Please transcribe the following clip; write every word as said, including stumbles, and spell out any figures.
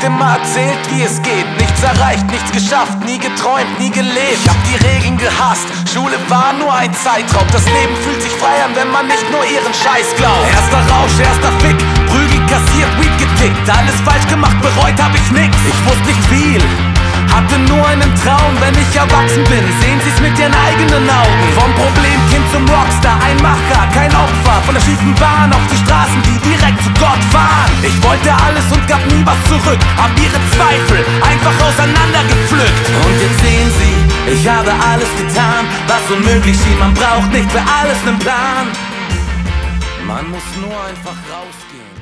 immer erzählt, wie es geht. Nichts erreicht, nichts geschafft, nie geträumt, nie gelebt. Ich hab die Regeln gehasst, Schule war nur ein Zeitraub. Das Leben fühlt sich frei an, wenn man nicht nur ihren Scheiß glaubt. Erster Rausch, erster Fick, Prügel kassiert, Weed getickt. Alles falsch gemacht, bereut hab ich nix. Ich wusste nicht viel, hatte nur einen Traum. Wenn ich erwachsen bin, sehen sie's mit ihren eigenen Augen. Vom Problemkind zum Rockstar, ein Macher, kein Opfer. Von der schiefen Bahn auf die Straßen, die direkt zu Gott fahren. Ich wollte alles und gab nie was zurück, hab ihre Zweifel einfach auseinandergepflückt. Und jetzt sehen sie, ich habe alles getan, was unmöglich schien. Man braucht nicht für alles nen Plan, man muss nur einfach rausgehen.